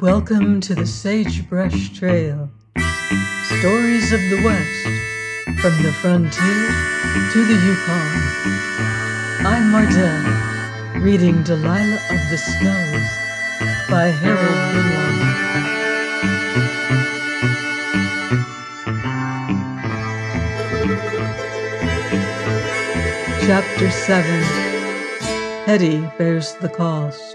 Welcome to the Sagebrush Trail. Stories of the West, from the frontier to the Yukon. I'm Mardell, reading Delilah of the Snows by Harold Winlon. Chapter 7. Hetty Bears the Cost.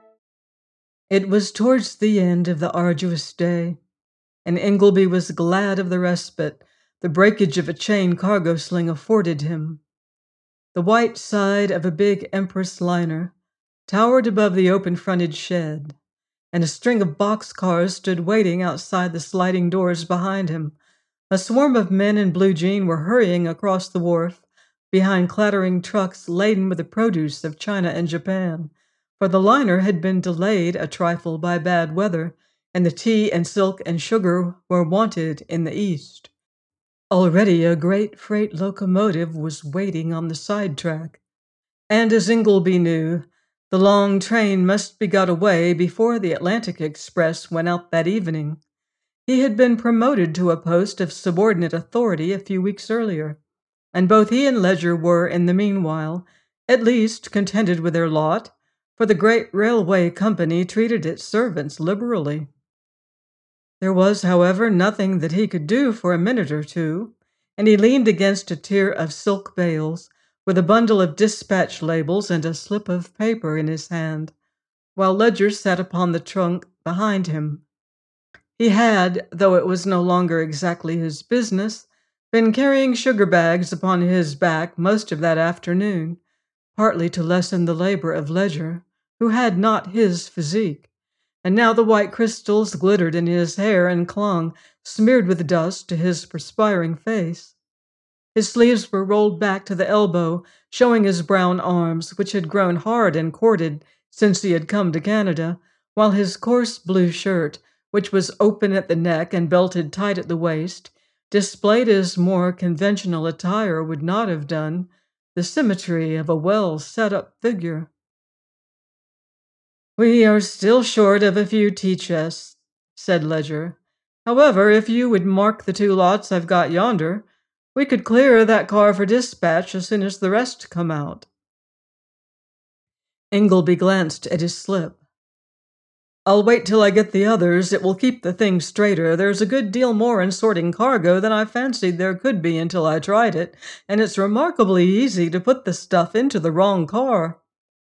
It was towards the end of the arduous day, and Ingleby was glad of the respite the breakage of a chain cargo sling afforded him. The white side of a big Empress liner towered above the open-fronted shed, and a string of boxcars stood waiting outside the sliding doors behind him. A swarm of men in blue jean were hurrying across the wharf behind clattering trucks laden with the produce of China and Japan, for the liner had been delayed a trifle by bad weather, and the tea and silk and sugar were wanted in the east. Already a great freight locomotive was waiting on the sidetrack, and as Ingleby knew, the long train must be got away before the Atlantic Express went out that evening. He had been promoted to a post of subordinate authority a few weeks earlier, and both he and Ledger were, in the meanwhile, at least contented with their lot, for the great railway company treated its servants liberally. There was, however, nothing that he could do for a minute or two, and he leaned against a tier of silk bales with a bundle of dispatch labels and a slip of paper in his hand, while Ledger sat upon the trunk behind him. He had, though it was no longer exactly his business, been carrying sugar bags upon his back most of that afternoon, partly to lessen the labor of Ledger, who had not his physique, and now the white crystals glittered in his hair and clung, smeared with dust, to his perspiring face. His sleeves were rolled back to the elbow, showing his brown arms, which had grown hard and corded since he had come to Canada, while his coarse blue shirt, which was open at the neck and belted tight at the waist, displayed as more conventional attire would not have done the symmetry of a well-set-up figure. "We are still short of a few tea chests," said Ledger. "However, if you would mark the 2 lots I've got yonder, we could clear that car for dispatch as soon as the rest come out." Ingleby glanced at his slip. "I'll wait till I get the others. It will keep the thing straighter. There's a good deal more in sorting cargo than I fancied there could be until I tried it, and it's remarkably easy to put the stuff into the wrong car."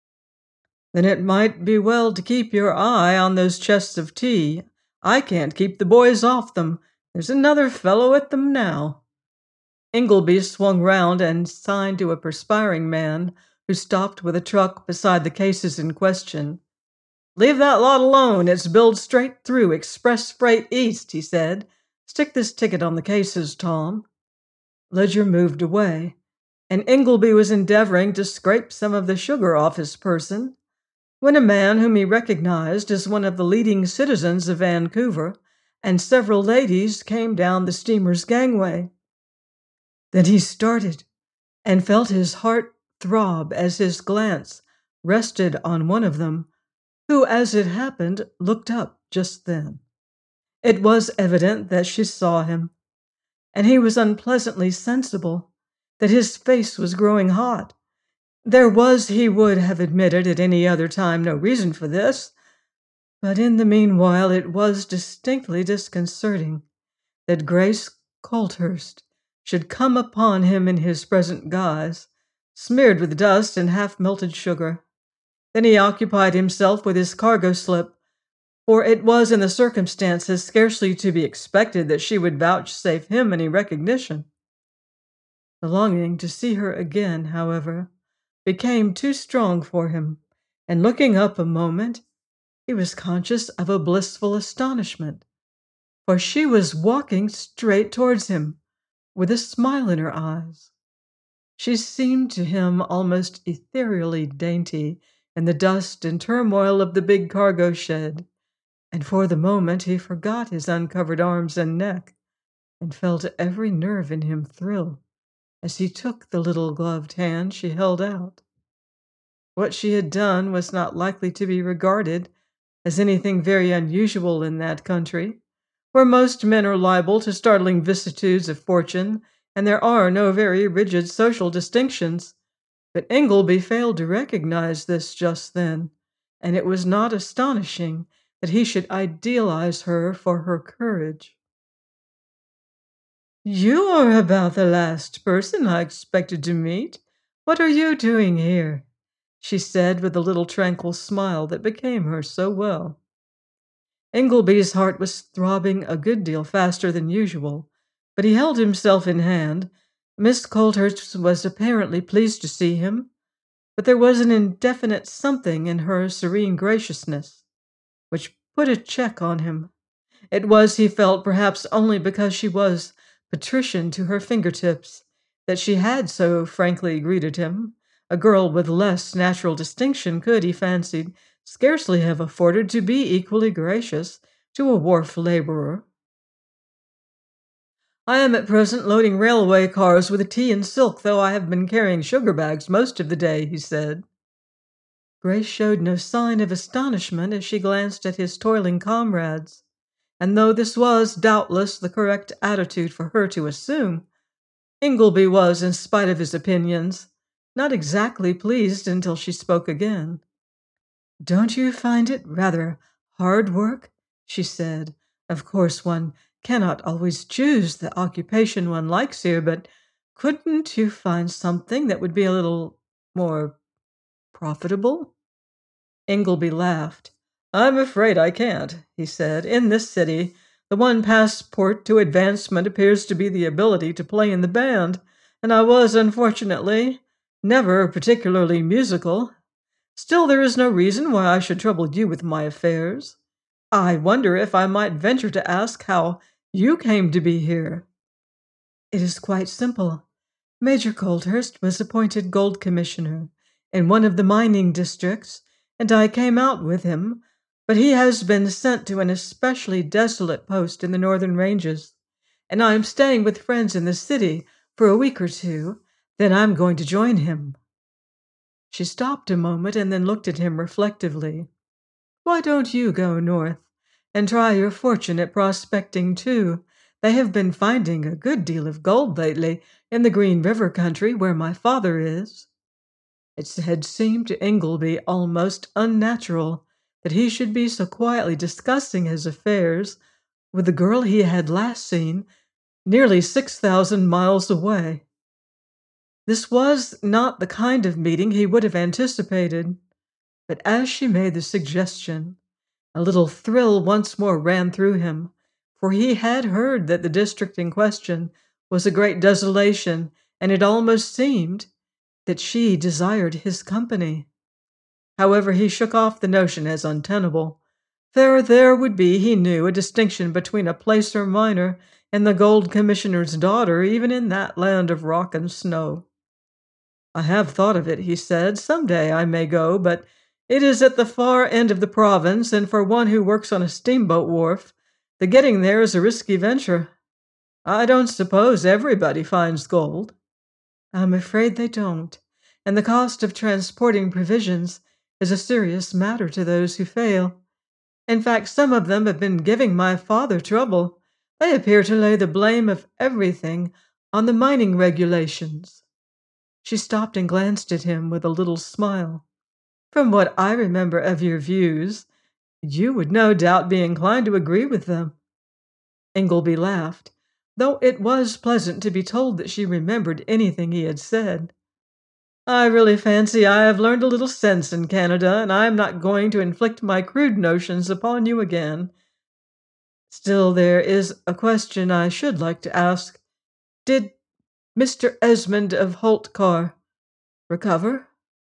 "Then it might be well to keep your eye on those chests of tea. I can't keep the boys off them. There's another fellow at them now." Ingleby swung round and signed to a perspiring man who stopped with a truck beside the cases in question. "Leave that lot alone. It's billed straight through Express Freight East," he said. "Stick this ticket on the cases, Tom." Ledger moved away, and Ingleby was endeavoring to scrape some of the sugar off his person, when a man whom he recognized as one of the leading citizens of Vancouver and several ladies came down the steamer's gangway. Then he started and felt his heart throb as his glance rested on one of them, who, as it happened, looked up just then. It was evident that she saw him, and he was unpleasantly sensible that his face was growing hot. There was, he would have admitted at any other time, no reason for this, but in the meanwhile it was distinctly disconcerting that Grace Colthurst should come upon him in his present guise, smeared with dust and half-melted sugar. Then he occupied himself with his cargo slip, for it was in the circumstances scarcely to be expected that she would vouchsafe him any recognition. The longing to see her again, however, became too strong for him, and looking up a moment, he was conscious of a blissful astonishment, for she was walking straight towards him, with a smile in her eyes. She seemed to him almost ethereally dainty in the dust and turmoil of the big cargo shed, and for the moment he forgot his uncovered arms and neck, and felt every nerve in him thrill as he took the little gloved hand she held out. What she had done was not likely to be regarded as anything very unusual in that country, where most men are liable to startling vicissitudes of fortune, and there are no very rigid social distinctions. But Ingleby failed to recognize this just then, and it was not astonishing that he should idealize her for her courage. You are about the last person I expected to meet. What are you doing here? She said with a little tranquil smile that became her so well. Ingleby's heart was throbbing a good deal faster than usual, but he held himself in hand. Miss Colthurst was apparently pleased to see him, but there was an indefinite something in her serene graciousness which put a check on him. It was, he felt, perhaps only because she was patrician to her fingertips, that she had so frankly greeted him. A girl with less natural distinction could, he fancied, scarcely have afforded to be equally gracious to a wharf laborer. I am at present loading railway cars with tea and silk, though I have been carrying sugar bags most of the day, he said. Grace showed no sign of astonishment as she glanced at his toiling comrades, and though this was doubtless the correct attitude for her to assume, Ingleby was, in spite of his opinions, not exactly pleased until she spoke again. "Don't you find it rather hard work?" she said. "Of course, one cannot always choose the occupation one likes here, but couldn't you find something that would be a little more profitable?" Ingleby laughed. "I'm afraid I can't," he said. "In this city, the one passport to advancement appears to be the ability to play in the band, and I was, unfortunately, never particularly musical. Still, there is no reason why I should trouble you with my affairs. I wonder if I might venture to ask how you came to be here." "It is quite simple. Major Colthurst was appointed Gold Commissioner in one of the mining districts, and I came out with him, but he has been sent to an especially desolate post in the northern ranges, and I am staying with friends in the city for a week or two. Then I'm going to join him." She stopped a moment and then looked at him reflectively. "Why don't you go north and try your fortune at prospecting, too? They have been finding a good deal of gold lately in the Green River country where my father is." It had seemed to Ingleby almost unnatural that he should be so quietly discussing his affairs with the girl he had last seen nearly 6,000 miles away. This was not the kind of meeting he would have anticipated, but as she made the suggestion, a little thrill once more ran through him, for he had heard that the district in question was a great desolation, and it almost seemed that she desired his company. However, he shook off the notion as untenable. There would be, he knew, a distinction between a placer miner and the gold commissioner's daughter, even in that land of rock and snow. "I have thought of it," he said. "Some day I may go, but it is at the far end of the province, and for one who works on a steamboat wharf, the getting there is a risky venture. I don't suppose everybody finds gold." "I'm afraid they don't, and the cost of transporting provisions is a serious matter to those who fail. In fact, some of them have been giving my father trouble. They appear to lay the blame of everything on the mining regulations." She stopped and glanced at him with a little smile. "From what I remember of your views, you would no doubt be inclined to agree with them." Ingleby laughed, though it was pleasant to be told that she remembered anything he had said. "I really fancy I have learned a little sense in Canada, and I am not going to inflict my crude notions upon you again. Still, there is a question I should like to ask. Did Mr. Esmond of Holtcar recover?"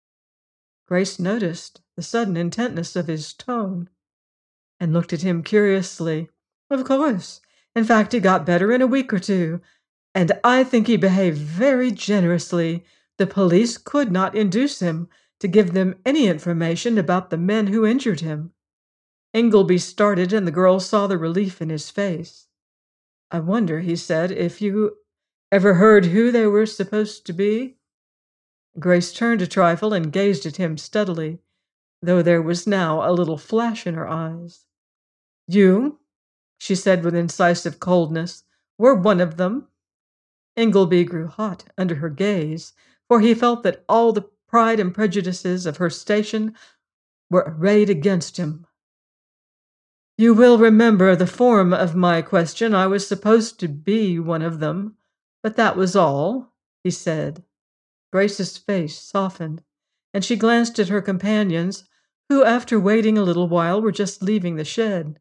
Grace noticed the sudden intentness of his tone and looked at him curiously. "Of course. In fact, he got better in a week or two, and I think he behaved very generously. The police could not induce him to give them any information about the men who injured him." Ingleby started, and the girl saw the relief in his face. "I wonder," he said, "if you ever heard who they were supposed to be?" Grace turned a trifle and gazed at him steadily. though there was now a little flash in her eyes. You, she said with incisive coldness, were one of them. Ingleby grew hot under her gaze, for he felt that all the pride and prejudices of her station were arrayed against him. You will remember the form of my question. I was supposed to be one of them, but that was all, he said. Grace's face softened, and she glanced at her companions, who, after waiting a little while, were just leaving the shed.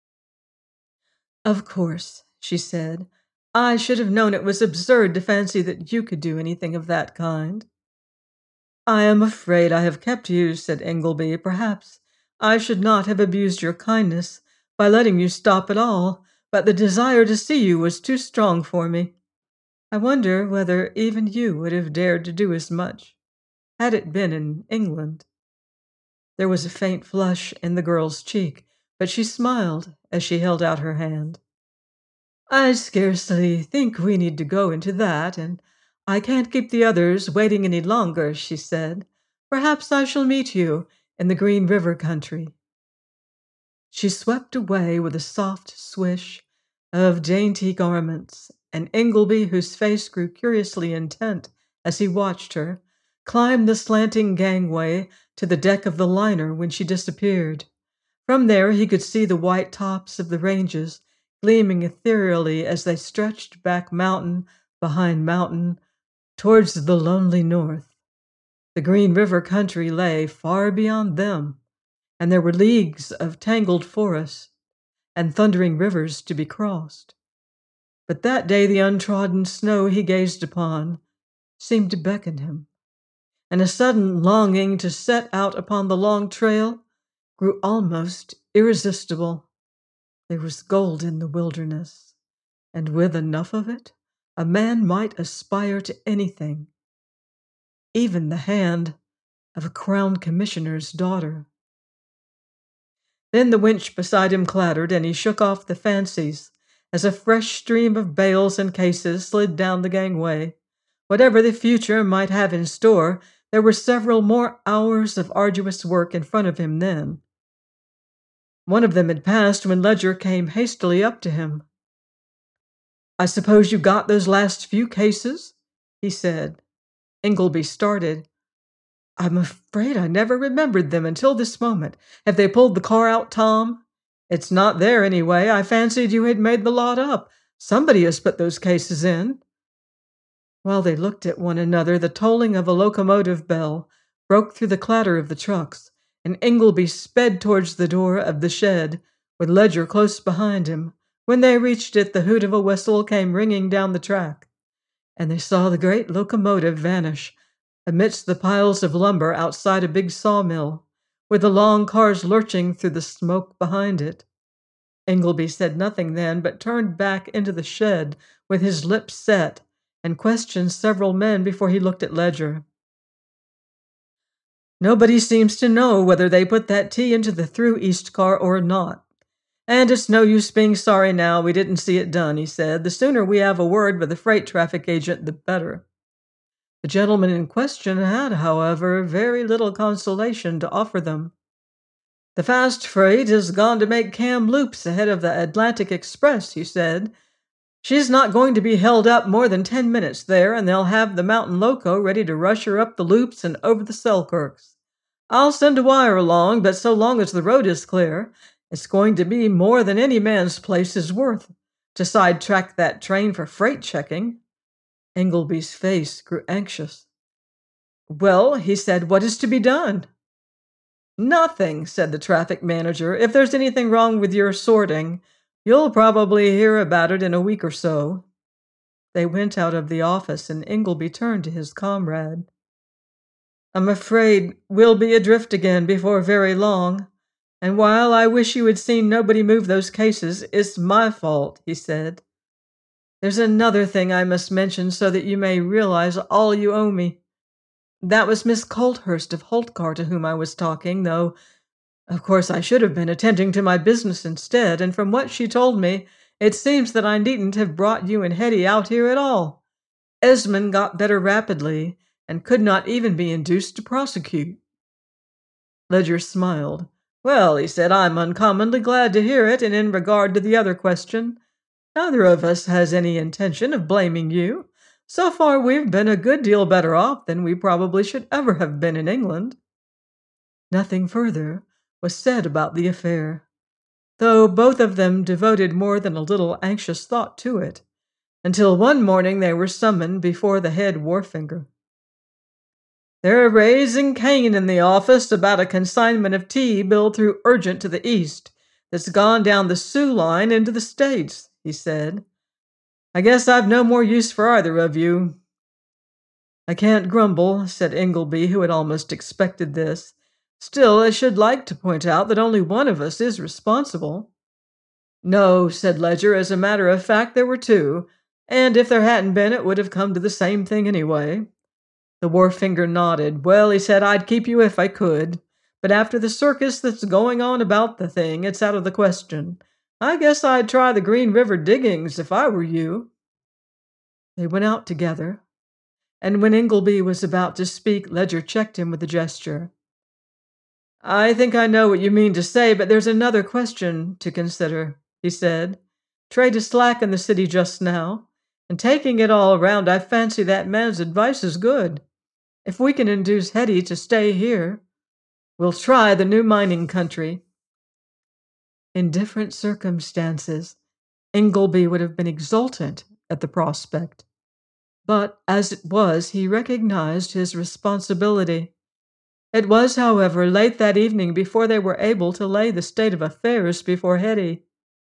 Of course, she said. I should have known it was absurd to fancy that you could do anything of that kind. I am afraid I have kept you, said Ingleby. Perhaps I should not have abused your kindness by letting you stop at all, but the desire to see you was too strong for me. I wonder whether even you would have dared to do as much, had it been in England. There was a faint flush in the girl's cheek, but she smiled as she held out her hand. I scarcely think we need to go into that, and I can't keep the others waiting any longer, she said. Perhaps I shall meet you in the Green River country. She swept away with a soft swish of dainty garments, and Ingleby, whose face grew curiously intent as he watched her, climbed the slanting gangway to the deck of the liner when she disappeared. From there he could see the white tops of the ranges gleaming ethereally as they stretched back mountain behind mountain towards the lonely north. The Green River country lay far beyond them, and there were leagues of tangled forest and thundering rivers to be crossed. But that day the untrodden snow he gazed upon seemed to beckon him, and a sudden longing to set out upon the long trail grew almost irresistible. There was gold in the wilderness, and with enough of it, a man might aspire to anything, even the hand of a crown commissioner's daughter. Then the winch beside him clattered, and he shook off the fancies as a fresh stream of bales and cases slid down the gangway. Whatever the future might have in store, there were several more hours of arduous work in front of him then. One of them had passed when Ledger came hastily up to him. I suppose you got those last few cases? He said. Ingleby started. I'm afraid I never remembered them until this moment. Have they pulled the car out, Tom? It's not there anyway. I fancied you had made the lot up. Somebody has put those cases in. While they looked at one another, the tolling of a locomotive bell broke through the clatter of the trucks, and Ingleby sped towards the door of the shed, with Ledger close behind him. When they reached it, the hoot of a whistle came ringing down the track, and they saw the great locomotive vanish amidst the piles of lumber outside a big sawmill, with the long cars lurching through the smoke behind it. Ingleby said nothing then, but turned back into the shed with his lips set, and questioned several men before he looked at Ledger. Nobody seems to know whether they put that tea into the through east car or not. And it's no use being sorry now we didn't see it done, he said. The sooner we have a word with the freight traffic agent, the better. The gentleman in question had, however, very little consolation to offer them. The fast freight has gone to make Kamloops ahead of the Atlantic Express, he said. She's not going to be held up more than 10 minutes there, and they'll have the mountain loco ready to rush her up the loops and over the Selkirks. I'll send a wire along, but so long as the road is clear, it's going to be more than any man's place is worth to sidetrack that train for freight checking. Ingleby's face grew anxious. Well, he said, what is to be done? Nothing, said the traffic manager. If there's anything wrong with your sorting, you'll probably hear about it in a week or so. They went out of the office, and Ingleby turned to his comrade. I'm afraid we'll be adrift again before very long, and while I wish you had seen nobody move those cases, it's my fault, he said. There's another thing I must mention so that you may realize all you owe me. That was Miss Colthurst of Holtcar to whom I was talking, though of course I should have been attending to my business instead, and from what she told me, it seems that I needn't have brought you and Hetty out here at all. Esmond got better rapidly, and could not even be induced to prosecute. Ledger smiled. Well, he said, I'm uncommonly glad to hear it, and in regard to the other question, neither of us has any intention of blaming you. So far, we've been a good deal better off than we probably should ever have been in England. Nothing further was said about the affair, though both of them devoted more than a little anxious thought to it, until one morning they were summoned before the head wharfinger. They're raising Cain in the office about a consignment of tea billed through Urgent to the east that's gone down the Soo line into the States, he said. I guess I've no more use for either of you. I can't grumble, said Ingleby, who had almost expected this. Still, I should like to point out that only one of us is responsible. No, said Ledger, as a matter of fact, there were two, and if there hadn't been, it would have come to the same thing anyway. The wharfinger nodded. Well, he said, I'd keep you if I could, but after the circus that's going on about the thing, it's out of the question. I guess I'd try the Green River diggings if I were you. They went out together, and when Ingleby was about to speak, Ledger checked him with a gesture. I think I know what you mean to say, but there's another question to consider, he said. Trade is slack in the city just now, and taking it all around, I fancy that man's advice is good. If we can induce Hetty to stay here, we'll try the new mining country. In different circumstances, Ingleby would have been exultant at the prospect. But as it was, he recognized his responsibility. It was, however, late that evening before they were able to lay the state of affairs before Hetty.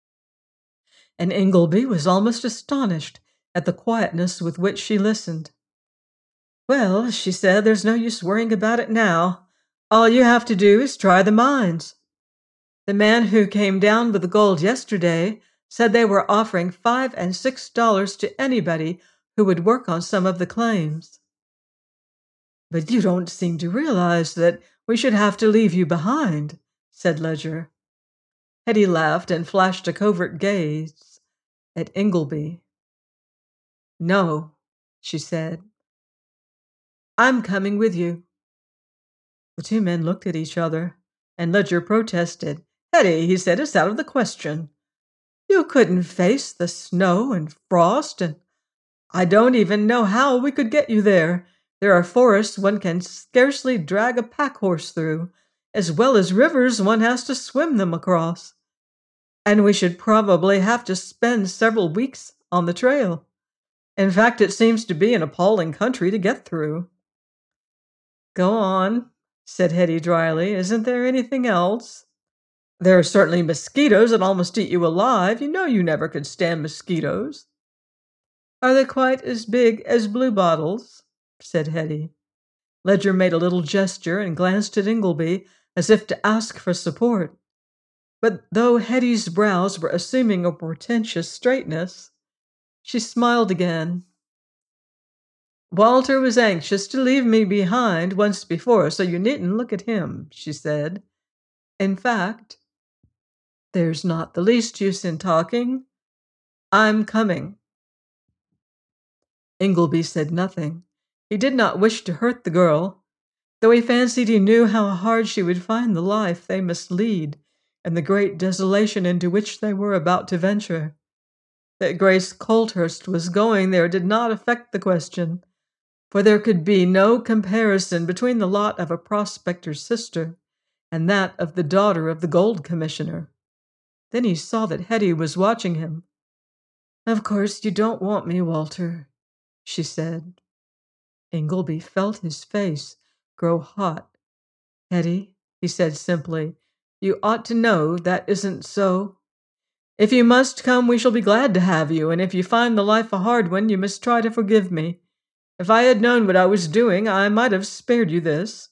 And Ingleby was almost astonished at the quietness with which she listened. Well, she said, there's no use worrying about it now. All you have to do is try the mines. The man who came down with the gold yesterday said they were offering $5 and $6 to anybody who would work on some of the claims. But you don't seem to realize that we should have to leave you behind, said Ledger. Hetty laughed and flashed a covert gaze at Ingleby. No, she said. I'm coming with you. The two men looked at each other, and Ledger protested. Hetty, he said, it's out of the question. You couldn't face the snow and frost, and I don't even know how we could get you there. There are forests one can scarcely drag a pack horse through, as well as rivers one has to swim them across. And we should probably have to spend several weeks on the trail. In fact, it seems to be an appalling country to get through. Go on, said Hetty dryly. Isn't there anything else? There are certainly mosquitoes that almost eat you alive. You know you never could stand mosquitoes. Are they quite as big as bluebottles? Said Hetty. Ledger made a little gesture and glanced at Ingleby as if to ask for support. But though Hetty's brows were assuming a portentous straightness, she smiled again. Walter was anxious to leave me behind once before, so you needn't look at him, she said. In fact, there's not the least use in talking. I'm coming. Ingleby said nothing. He did not wish to hurt the girl, though he fancied he knew how hard she would find the life they must lead and the great desolation into which they were about to venture. That Grace Colthurst was going there did not affect the question, for there could be no comparison between the lot of a prospector's sister and that of the daughter of the gold commissioner. Then he saw that Hetty was watching him. Of course you don't want me, Walter, she said. Ingleby felt his face grow hot. Hetty, he said simply, you ought to know that isn't so. If you must come, we shall be glad to have you, and if you find the life a hard one, you must try to forgive me. If I had known what I was doing, I might have spared you this.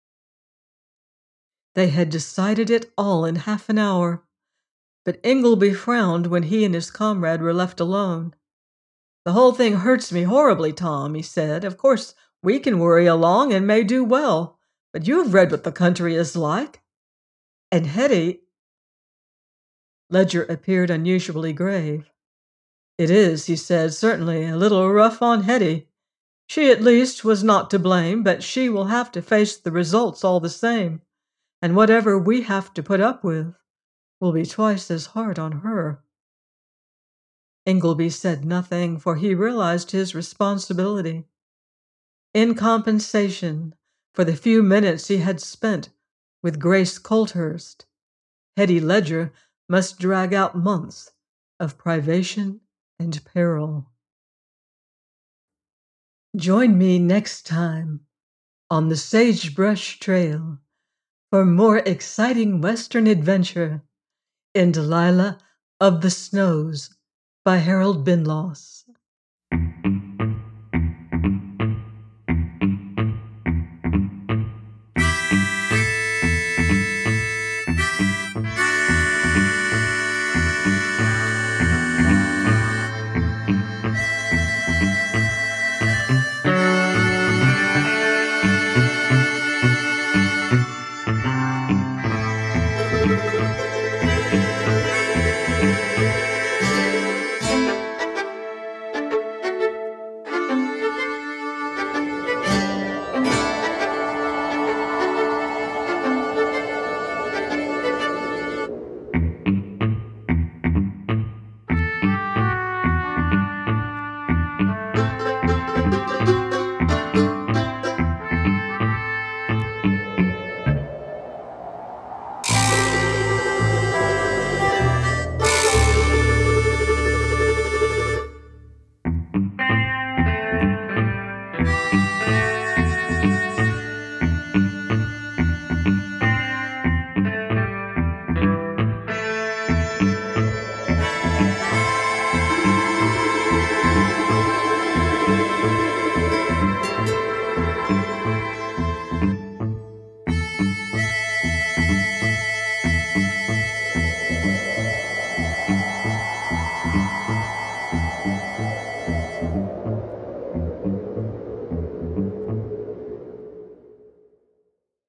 They had decided it all in half an hour, but Ingleby frowned when he and his comrade were left alone. The whole thing hurts me horribly, Tom, he said. Of course, we can worry along and may do well, but you have read what the country is like. And Hetty... Ledger appeared unusually grave. It is, he said, certainly a little rough on Hetty. She, at least, was not to blame, but she will have to face the results all the same. and whatever we have to put up with will be twice as hard on her. Ingleby said nothing, for he realized his responsibility. In compensation for the few minutes he had spent with Grace Colthurst, Hetty Ledger must drag out months of privation and peril. Join me next time on the Sagebrush Trail for more exciting Western adventure in Delilah of the Snows by Harold Binloss.